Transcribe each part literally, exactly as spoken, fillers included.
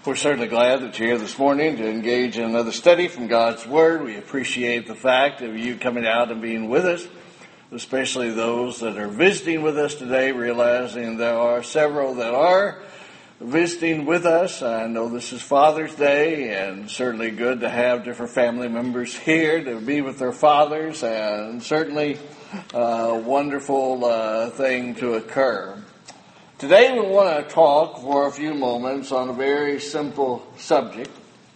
We're certainly glad that you're here this morning to engage in another study from God's Word. We appreciate the fact of you coming out and being with us, especially those that are visiting with us today, realizing there are several that are visiting with us. I know this is Father's Day, and certainly good to have different family members here to be with their fathers, and certainly a wonderful uh, thing to occur. Today we want to talk for a few moments on a very simple subject.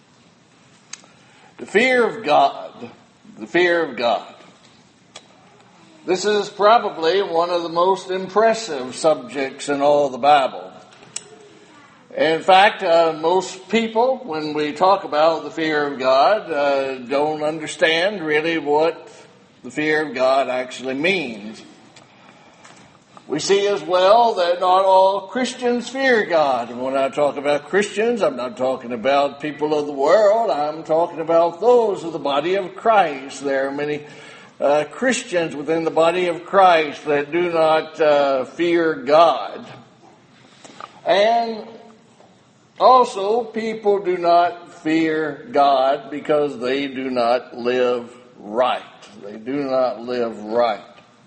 The fear of God. The fear of God. This is probably one of the most impressive subjects in all the Bible. In fact, uh, most people, when we talk about the fear of God, uh, don't understand really what the fear of God actually means. We see as well that not all Christians fear God. And when I talk about Christians, I'm not talking about people of the world. I'm talking about those of the body of Christ. There are many uh, Christians within the body of Christ that do not uh, fear God. And also, people do not fear God because they do not live right. They do not live right.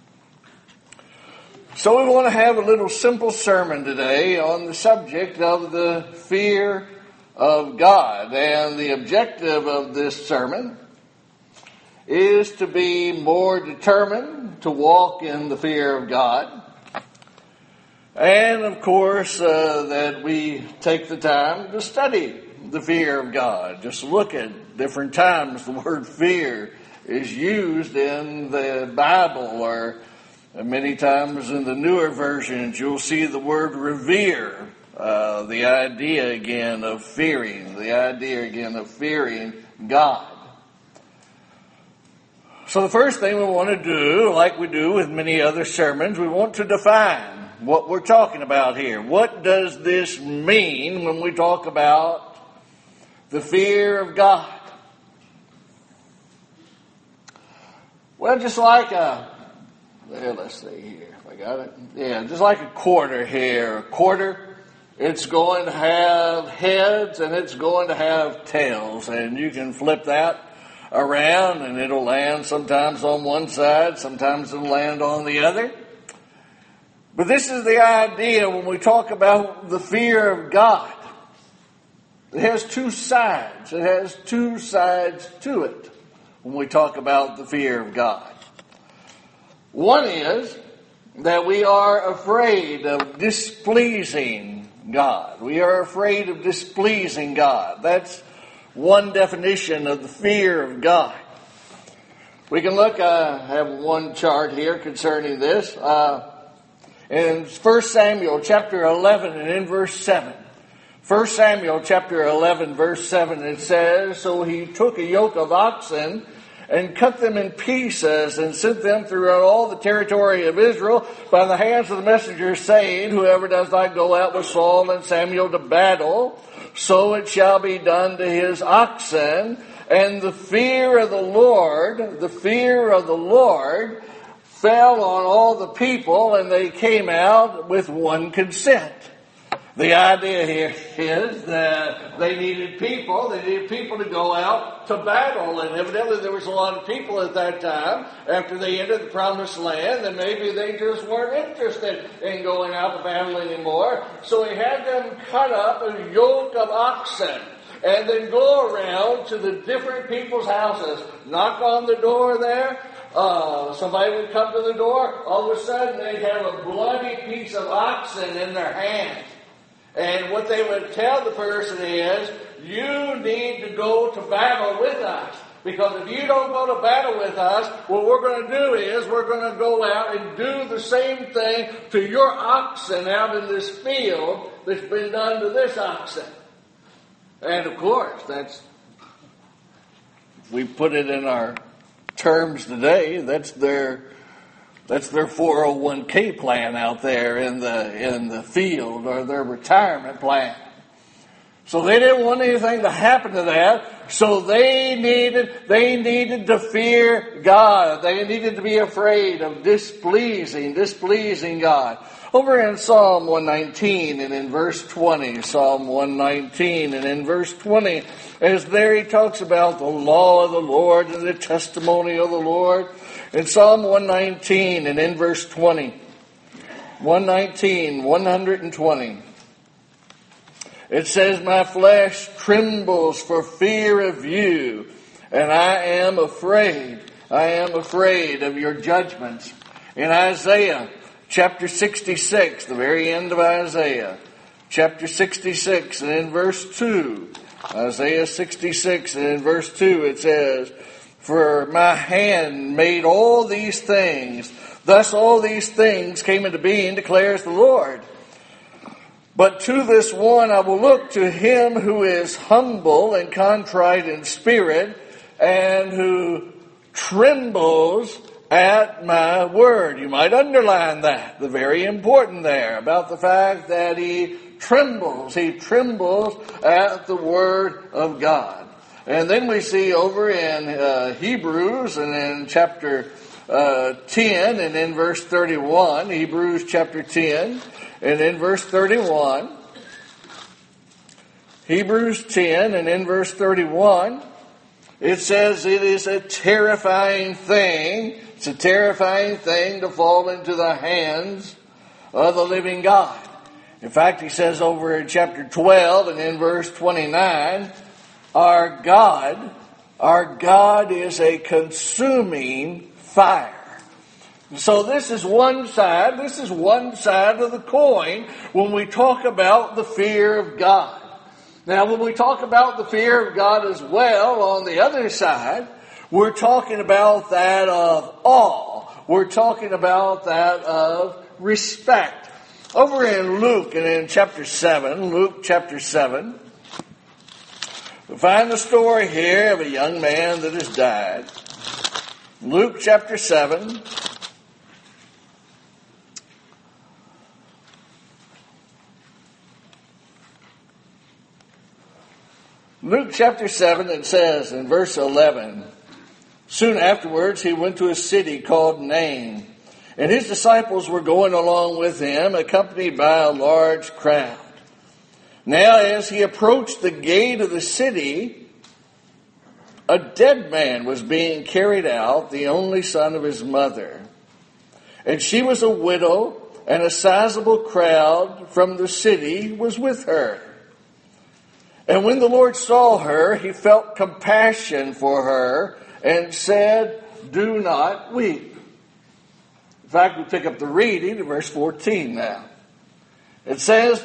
So we want to have a little simple sermon today on the subject of the fear of God. And the objective of this sermon is to be more determined to walk in the fear of God. And of course, uh, that we take the time to study the fear of God. Just look at different times the word fear is used in the Bible, or many times in the newer versions, you'll see the word revere, uh, the idea again of fearing, the idea again of fearing God. So the first thing we want to do, like we do with many other sermons, we want to define what we're talking about here. What does this mean when we talk about the fear of God? Well, just like a Well, let's see here. I got it. Yeah, just like a quarter here. A quarter, it's going to have heads and it's going to have tails. And you can flip that around and it'll land sometimes on one side, sometimes it'll land on the other. But this is the idea when we talk about the fear of God. It has two sides. It has two sides to it when we talk about the fear of God. One is that we are afraid of displeasing God. We are afraid of displeasing God. That's one definition of the fear of God. We can look, I have one chart here concerning this. Uh, in First Samuel chapter eleven and in verse seven. First Samuel chapter eleven verse seven, it says, "So he took a yoke of oxen and cut them in pieces, and sent them throughout all the territory of Israel by the hands of the messengers, saying, Whoever does not go out with Saul and Samuel to battle, so it shall be done to his oxen. And the fear of the Lord, the fear of the Lord fell on all the people, and they came out with one consent." The idea here is that they needed people. They needed people to go out to battle. And evidently there was a lot of people at that time, after they entered the promised land, and maybe they just weren't interested in going out to battle anymore. So he had them cut up a yoke of oxen and then go around to the different people's houses, knock on the door there. Uh, somebody would come to the door. All of a sudden they'd have a bloody piece of oxen in their hand. And what they would tell the person is, you need to go to battle with us. Because if you don't go to battle with us, what we're going to do is we're going to go out and do the same thing to your oxen out in this field that's been done to this oxen. And of course, that's, if we put it in our terms today, that's their That's their four oh one k plan out there in the in the field, or their retirement plan. So they didn't want anything to happen to that. So they needed, they needed to fear God. They needed to be afraid of displeasing, displeasing God. Over in Psalm one nineteen and in verse twenty, Psalm one nineteen and in verse twenty, as there he talks about the law of the Lord and the testimony of the Lord. In Psalm one nineteen and in verse twenty, one nineteen, one twenty, it says, my flesh trembles for fear of you, and I am afraid. I am afraid of your judgments. In Isaiah chapter sixty-six, the very end of Isaiah, chapter sixty-six, and in verse two, Isaiah sixty-six, and in verse two, it says, for my hand made all these things. Thus all these things came into being, declares the Lord. But to this one I will look, to him who is humble and contrite in spirit, and who trembles at my word. You might underline that. The very important there about the fact that he trembles. He trembles at the word of God. And then we see over in uh, Hebrews and in chapter uh, ten and in verse thirty-one, Hebrews chapter ten and in verse thirty-one, Hebrews ten and in verse thirty-one, it says it is a terrifying thing. It's a terrifying thing to fall into the hands of the living God. In fact, he says over in chapter twelve and in verse twenty-nine, our God, our God is a consuming fire. So this is one side, this is one side of the coin when we talk about the fear of God. Now, when we talk about the fear of God as well, on the other side, we're talking about that of awe. We're talking about that of respect. Over in Luke and in chapter seven, Luke chapter seven, we find the story here of a young man that has died. Luke chapter seven. Luke chapter seven, it says in verse eleven, soon afterwards he went to a city called Nain, and his disciples were going along with him, accompanied by a large crowd. Now as he approached the gate of the city, a dead man was being carried out, the only son of his mother. And she was a widow, and a sizable crowd from the city was with her. And when the Lord saw her, he felt compassion for her and said, do not weep. In fact, we pick up the reading in verse fourteen now. It says,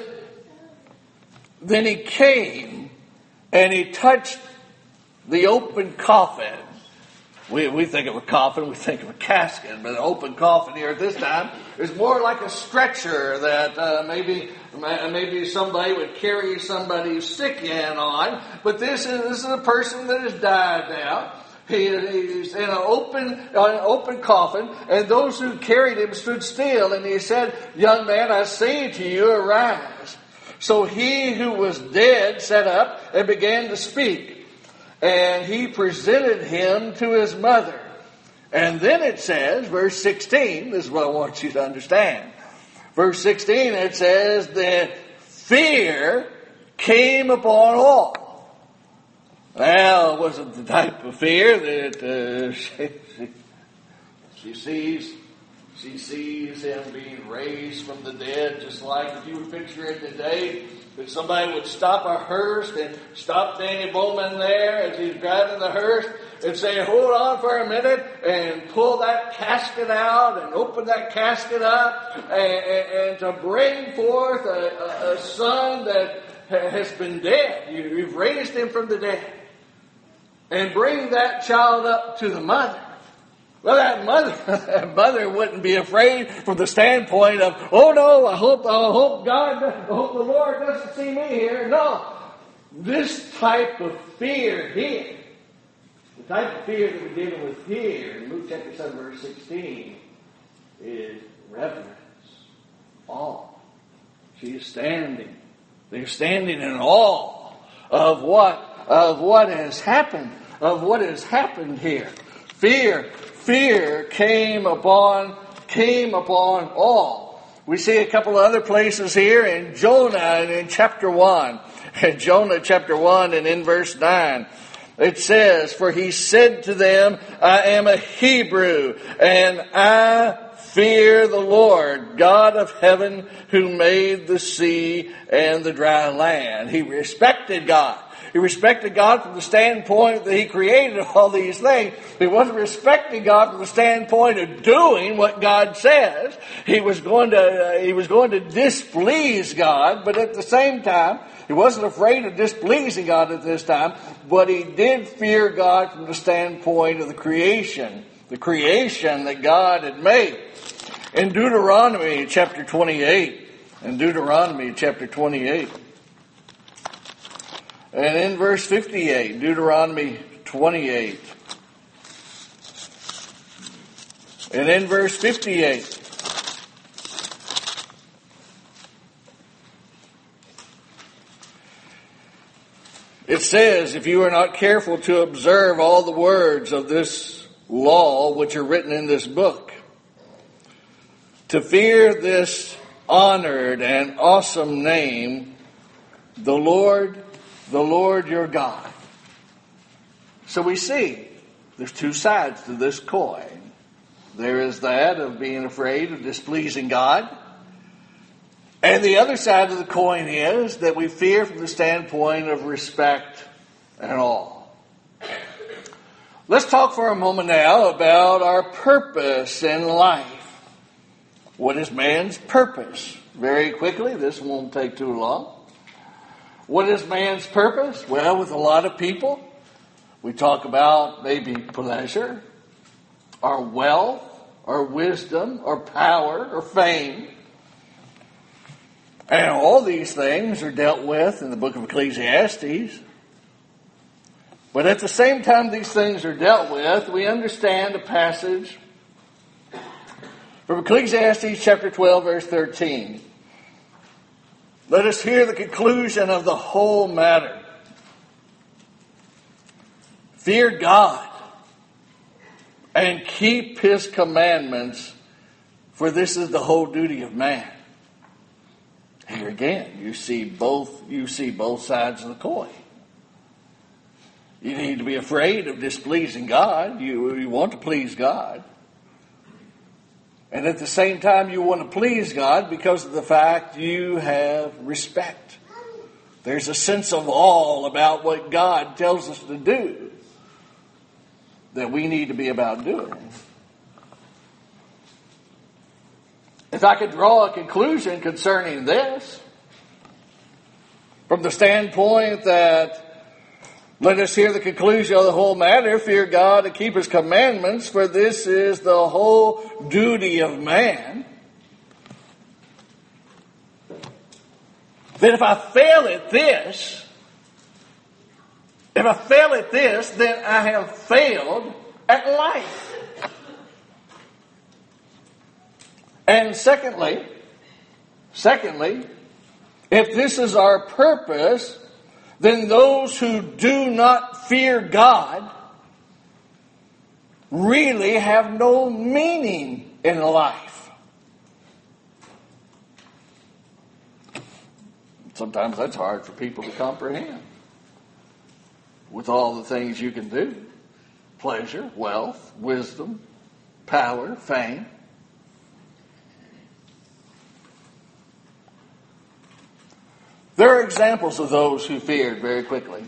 then he came and he touched the open coffin. We, we think of a coffin, we think of a casket, but an open coffin here at this time is more like a stretcher that uh, maybe maybe somebody would carry somebody sick in on. But this is this is a person that has died now. He, he's in an open an open coffin, and those who carried him stood still. And he said, young man, I say to you, arise. So he who was dead sat up and began to speak. And he presented him to his mother. And then it says, verse sixteen, this is what I want you to understand. Verse sixteen, it says that fear came upon all. Now, it wasn't the type of fear that uh, she, she, she sees she sees him being raised from the dead, just like if you would picture it today, that somebody would stop a hearse and stop Danny Bowman there as he's driving the hearse and say, hold on for a minute, and pull that casket out and open that casket up and, and, and to bring forth a, a, a son that has been dead. You, you've raised him from the dead. And bring that child up to the mother. Well, that mother, that mother wouldn't be afraid from the standpoint of, oh no, I hope, I hope God, I hope the Lord doesn't see me here. No, this type of fear here, the type of fear that we're dealing with here in Luke chapter seven, verse sixteen, is reverence, awe. She is standing. They're standing in awe of what, of what has happened, of what has happened here. Fear, fear came upon, came upon all. We see a couple of other places here in Jonah and in chapter one. In Jonah chapter one and in verse nine. It says, for he said to them, I am a Hebrew, and I fear the Lord, God of heaven, who made the sea and the dry land. He respected God. He respected God from the standpoint that He created all these things. He wasn't respecting God from the standpoint of doing what God says. He was going to, uh, he was going to displease God, but at the same time, he wasn't afraid of displeasing God at this time, but he did fear God from the standpoint of the creation, the creation that God had made. In Deuteronomy chapter twenty-eight, in Deuteronomy chapter twenty-eight, and in verse fifty-eight, Deuteronomy twenty-eight, and in verse fifty-eight, it says, if you are not careful to observe all the words of this law which are written in this book, to fear this honored and awesome name, the Lord, the Lord your God. So we see there's two sides to this coin. There is that of being afraid of displeasing God. And the other side of the coin is that we fear from the standpoint of respect and awe. Let's talk for a moment now about our purpose in life. What is man's purpose? Very quickly, this won't take too long. What is man's purpose? Well, with a lot of people, we talk about maybe pleasure, or wealth, or wisdom, or power, or fame. And all these things are dealt with in the book of Ecclesiastes. But at the same time these things are dealt with, we understand a passage from Ecclesiastes chapter twelve, verse thirteen. Let us hear the conclusion of the whole matter. Fear God and keep His commandments, for this is the whole duty of man. Here again, you see both, you see both sides of the coin. You need to be afraid of displeasing God. You, you want to please God. And at the same time, you want to please God because of the fact you have respect. There's a sense of awe about what God tells us to do that we need to be about doing. If I could draw a conclusion concerning this, from the standpoint that let us hear the conclusion of the whole matter, fear God and keep His commandments, for this is the whole duty of man. Then if I fail at this, if I fail at this, then I have failed at life. And secondly, secondly, if this is our purpose, then those who do not fear God really have no meaning in life. Sometimes that's hard for people to comprehend. With all the things you can do, pleasure, wealth, wisdom, power, fame. There are examples of those who feared very quickly.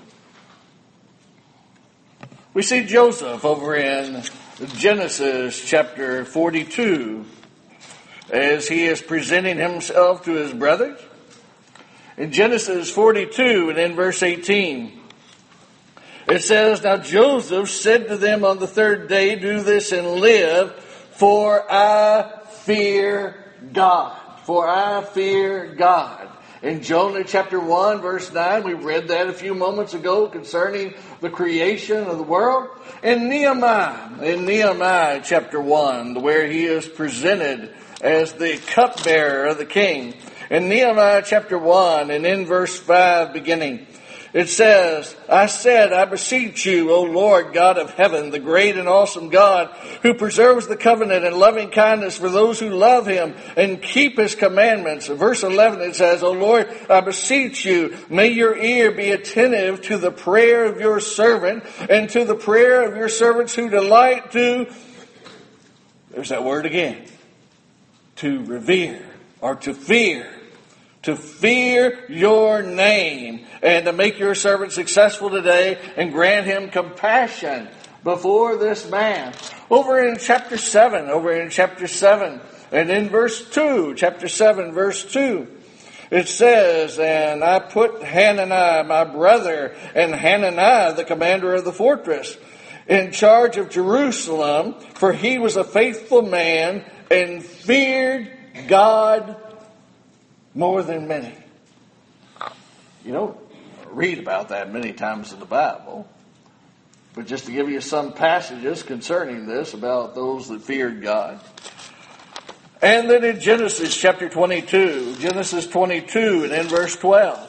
We see Joseph over in Genesis chapter forty-two as he is presenting himself to his brothers. In Genesis forty-two and in verse eighteen, it says, Now Joseph said to them on the third day, Do this and live, for I fear God. For I fear God. In Jonah chapter one, verse nine, we read that a few moments ago concerning the creation of the world. In Nehemiah, in Nehemiah chapter one, where he is presented as the cupbearer of the king. In Nehemiah chapter one and in verse five beginning, It says, I said, I beseech you, O Lord God of heaven, the great and awesome God, who preserves the covenant and loving kindness for those who love him and keep his commandments. Verse eleven, it says, O Lord, I beseech you, may your ear be attentive to the prayer of your servant and to the prayer of your servants who delight to, there's that word again, to revere or to fear. To fear your name and to make your servant successful today and grant him compassion before this man. Over in chapter seven, over in chapter seven and in verse two, chapter seven, verse two, it says, and I put Hananiah, my brother, and Hananiah, the commander of the fortress, in charge of Jerusalem, for he was a faithful man and feared God more than many. You don't read about that many times in the Bible. But just to give you some passages concerning this about those that feared God. And then in Genesis chapter twenty-two, Genesis twenty-two and in verse twelve.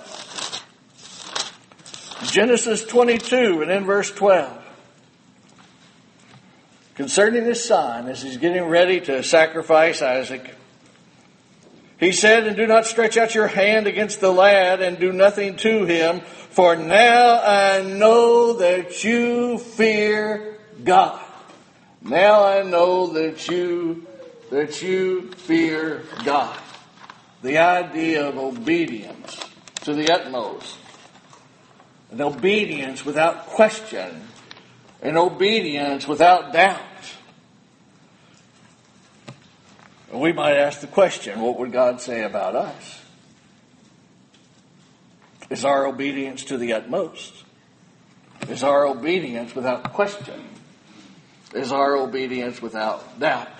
Genesis twenty-two and in verse twelve. Concerning his son, as he's getting ready to sacrifice Isaac, he said, and do not stretch out your hand against the lad and do nothing to him, for now I know that you fear God. Now I know that you, that you fear God. The idea of obedience to the utmost. An obedience without question. An obedience without doubt. We might ask the question, what would God say about us? Is our obedience to the utmost? Is our obedience without question? Is our obedience without doubt?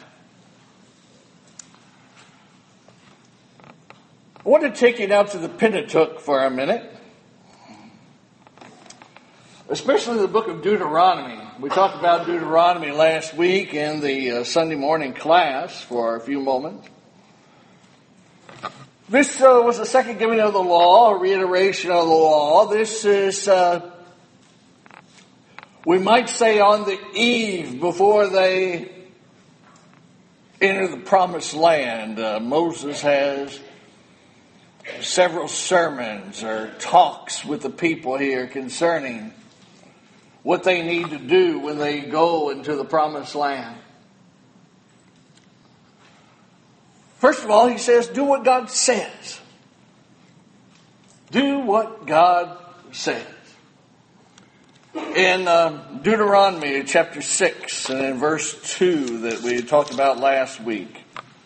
I want to take you now to the Pentateuch for a minute. Especially the book of Deuteronomy. We talked about Deuteronomy last week in the uh, Sunday morning class for a few moments. This uh, was the second giving of the law, a reiteration of the law. This is, uh, we might say, on the eve before they enter the promised land. Uh, Moses has several sermons or talks with the people here concerning what they need to do when they go into the promised land. First of all, he says, do what God says. Do what God says. In um, Deuteronomy chapter six and in verse two that we talked about last week,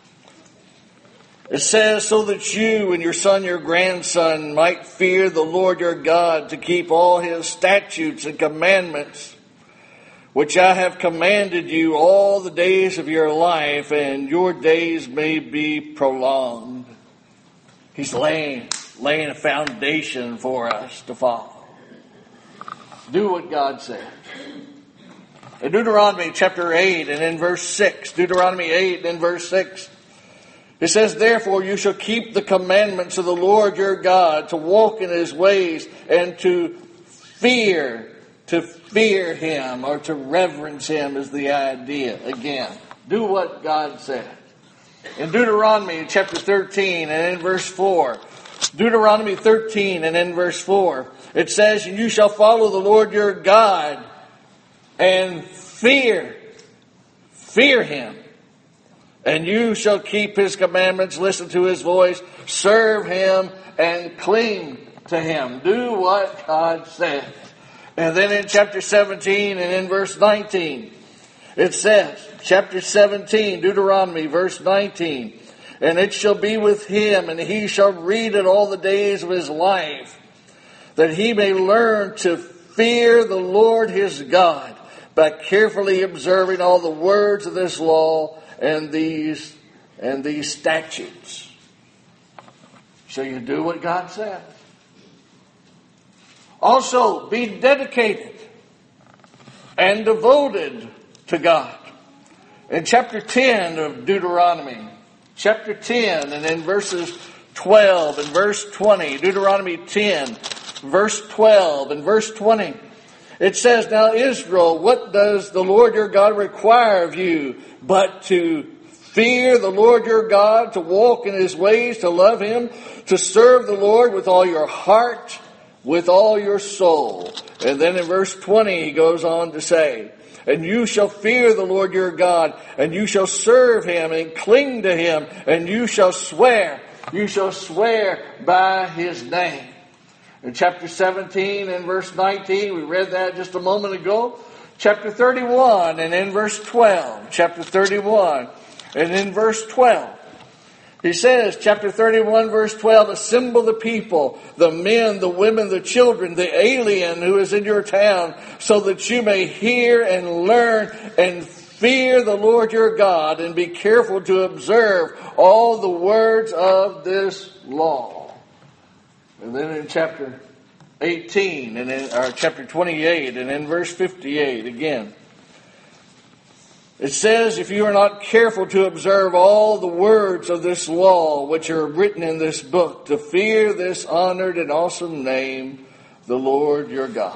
it says, so that you and your son, your grandson might fear the Lord your God to keep all his statutes and commandments, which I have commanded you all the days of your life, and your days may be prolonged. He's laying, laying a foundation for us to follow. Do what God says. In Deuteronomy chapter eight and in verse six, Deuteronomy eight and in verse six, it says, therefore you shall keep the commandments of the Lord your God, to walk in his ways and to fear, to fear him or to reverence him is the idea. Again, do what God says. In Deuteronomy chapter thirteen and in verse four, Deuteronomy thirteen and in verse four, it says, and you shall follow the Lord your God and fear, fear him. And you shall keep his commandments, listen to his voice, serve him, and cling to him. Do what God says. And then in chapter seventeen and in verse nineteen, it says, chapter seventeen, Deuteronomy, verse nineteen, and it shall be with him, and he shall read it all the days of his life, that he may learn to fear the Lord his God, by carefully observing all the words of this law and these and these statutes. So you do what God says. Also, be dedicated and devoted to God. In chapter ten of Deuteronomy, chapter ten and in verses twelve and verse twenty, Deuteronomy ten, verse twelve and verse twenty. It says, "Now Israel, what does the Lord your God require of you but to fear the Lord your God, to walk in his ways, to love him, to serve the Lord with all your heart, with all your soul." And then in verse twenty he goes on to say, "And you shall fear the Lord your God, and you shall serve him and cling to him, and you shall swear, you shall swear by his name." In chapter seventeen and verse nineteen, we read that just a moment ago. Chapter thirty-one and in verse twelve. Chapter thirty-one and in verse twelve. He says, chapter thirty-one, verse twelve, "Assemble the people, the men, the women, the children, the alien who is in your town, so that you may hear and learn and fear the Lord your God, and be careful to observe all the words of this law." And then in chapter eighteen, and in or chapter twenty-eight, and in verse fifty-eight again, it says, "If you are not careful to observe all the words of this law which are written in this book, to fear this honored and awesome name, the Lord your God."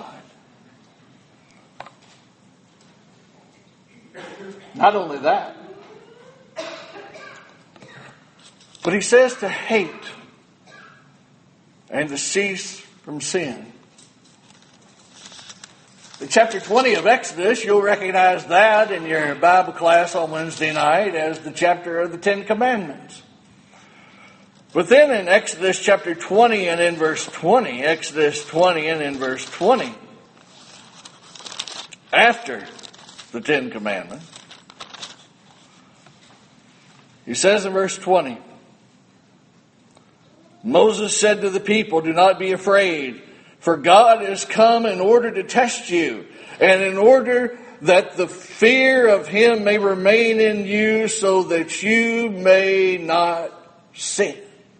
Not only that, but he says to hate and to cease from sin. In chapter twenty of Exodus, you'll recognize that in your Bible class on Wednesday night as the chapter of the Ten Commandments. But then in Exodus chapter twenty and in verse twenty, Exodus twenty and in verse twenty, after the Ten Commandments, he says in verse twenty, "Moses said to the people, 'Do not be afraid, for God has come in order to test you, and in order that the fear of him may remain in you, so that you may not sin.'"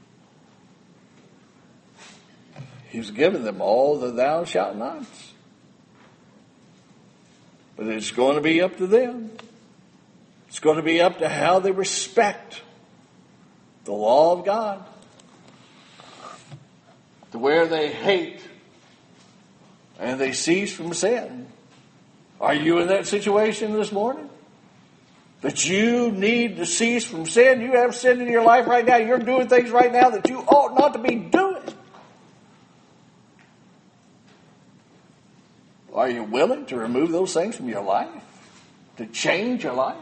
He's given them all the thou shalt nots. But it's going to be up to them. It's going to be up to how they respect the law of God, to where they hate and they cease from sin. Are you in that situation this morning? That you need to cease from sin? You have sin in your life right now. You're doing things right now that you ought not to be doing. Are you willing to remove those things from your life? To change your life?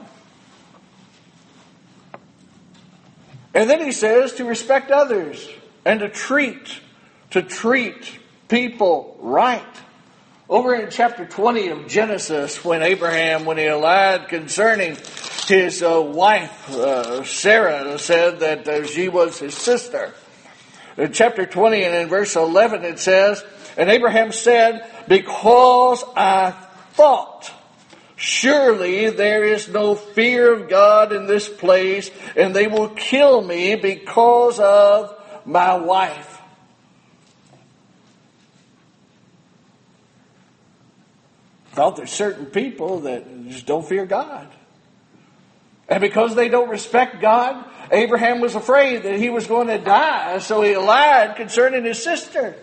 And then he says to respect others and to treat, to treat people right. Over in chapter twenty of Genesis, when Abraham, when he lied concerning his uh, wife, uh, Sarah, said that uh, she was his sister. In chapter twenty and in verse eleven it says, "And Abraham said, 'Because I thought, surely there is no fear of God in this place, and they will kill me because of my wife.'" Thought there's certain people that just don't fear God. And because they don't respect God, Abraham was afraid that he was going to die, so he lied concerning his sister.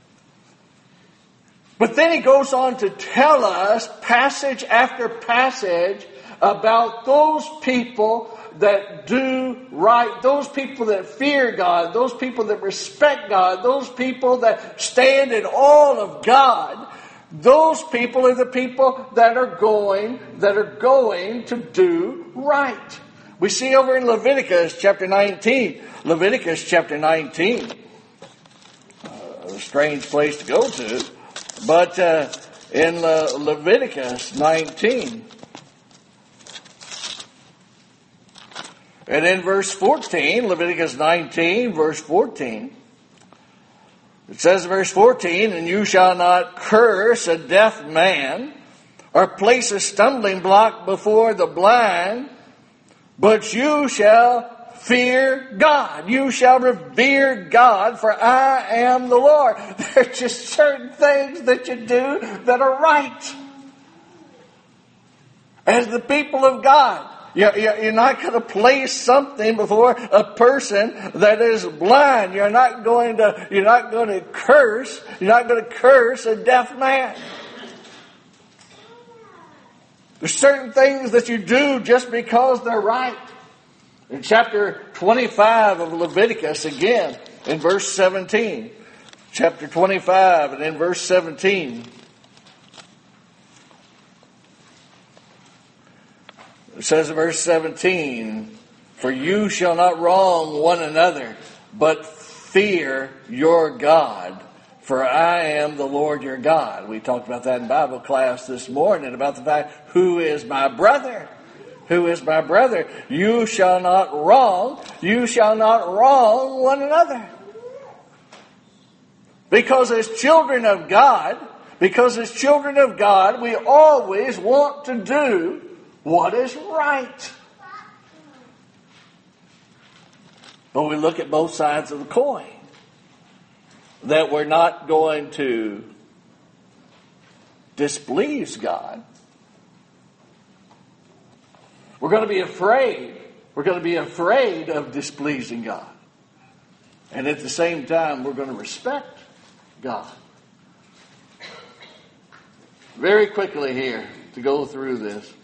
But then he goes on to tell us passage after passage about those people that do right, those people that fear God, those people that respect God, those people that stand in awe of God. Those people are the people that are going, that are going to do right. We see over in Leviticus chapter nineteen, Leviticus chapter nineteen, uh, a strange place to go to, but uh, in Le- Leviticus nineteen, and in verse fourteen, Leviticus nineteen, verse fourteen, it says in verse fourteen, "And you shall not curse a deaf man, or place a stumbling block before the blind, but you shall fear God." You shall revere God, for I am the Lord. There are just certain things that you do that are right. As the people of God, You're, you're not going to place something before a person that is blind. You're not going to, you're not going to curse, you're not going to curse a deaf man. There's certain things that you do just because they're right. In chapter twenty-five of Leviticus, again, in verse seventeen. Chapter twenty-five and in verse seventeen. It says in verse seventeen, "For you shall not wrong one another, but fear your God. For I am the Lord your God." We talked about that in Bible class this morning, about the fact, who is my brother? Who is my brother? You shall not wrong, you shall not wrong one another. Because as children of God, because as children of God, we always want to do what is right. But we look at both sides of the coin. That we're not going to displease God. We're going to be afraid. We're going to be afraid of displeasing God. And at the same time, we're going to respect God. Very quickly here, to go through this.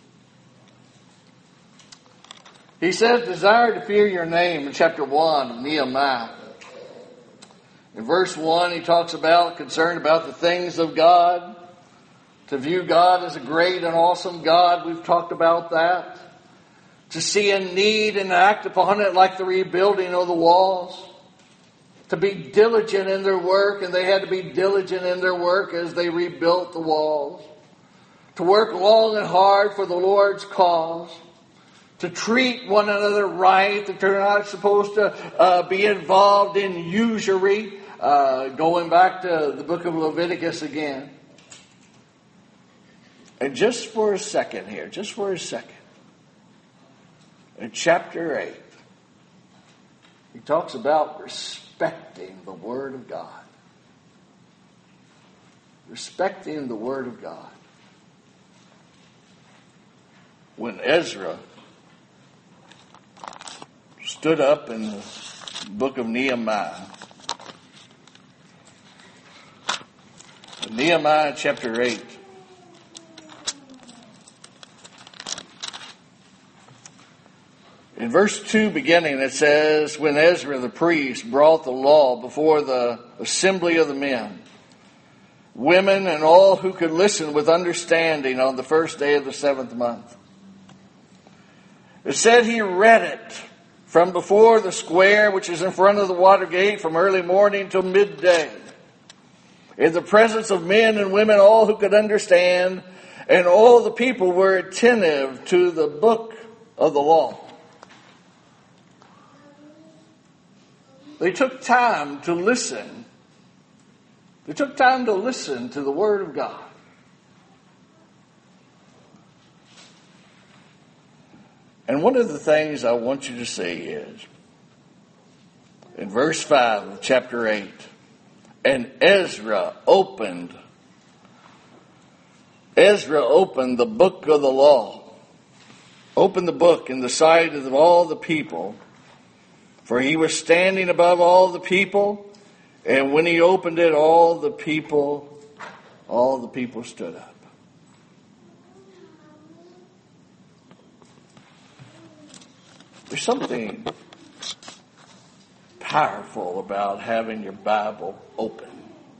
He says, desire to fear your name in chapter one of Nehemiah. In verse one, he talks about, concerned about the things of God. To view God as a great and awesome God. We've talked about that. To see a need and act upon it, like the rebuilding of the walls. To be diligent in their work, and they had to be diligent in their work as they rebuilt the walls. To work long and hard for the Lord's cause. To treat one another right, that they're not supposed to uh, be involved in usury. Uh, going back to the book of Leviticus again. And just for a second here, just for a second. In chapter eight, he talks about respecting the Word of God. Respecting the Word of God. When Ezra stood up in the book of Nehemiah, Nehemiah chapter eight, in verse two beginning, it says, when Ezra the priest brought the law before the assembly of the men, women and all who could listen with understanding on the first day of the seventh month. It said he read it from before the square, which is in front of the water gate, from early morning till midday, in the presence of men and women, all who could understand, and all the people were attentive to the book of the law. They took time to listen. They took time to listen to the Word of God. And one of the things I want you to see is, in verse five of chapter eight, and Ezra opened, Ezra opened the book of the law, opened the book in the sight of all the people, for he was standing above all the people, and when he opened it, all the people, all the people stood up. There's something powerful about having your Bible open.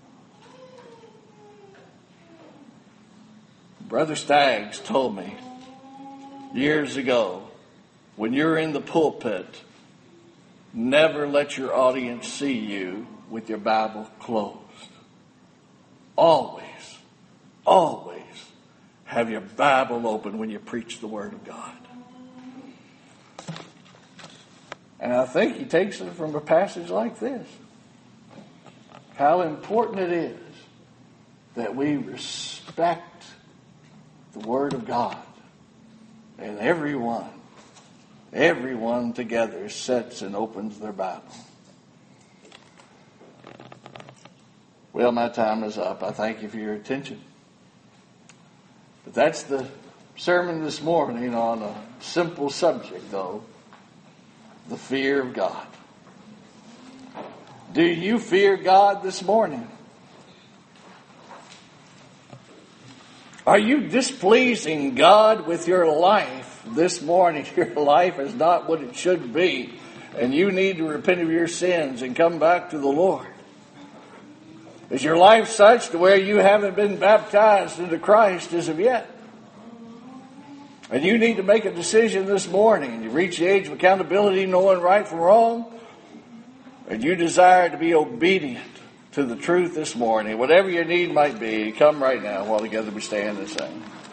Brother Staggs told me years ago, when you're in the pulpit, never let your audience see you with your Bible closed. Always, always have your Bible open when you preach the Word of God. And I think he takes it from a passage like this. How important it is that we respect the Word of God. And everyone, everyone together sits and opens their Bible. Well, my time is up. I thank you for your attention. But that's the sermon this morning on a simple subject, though, the fear of God. Do you fear God this morning? Are you displeasing God with your life this morning? Your life is not what it should be, and you need to repent of your sins and come back to the Lord. Is your life such to where you haven't been baptized into Christ as of yet? And you need to make a decision this morning. You reach the age of accountability, knowing right from wrong, and you desire to be obedient to the truth this morning. Whatever your need might be, come right now while together we stand and sing.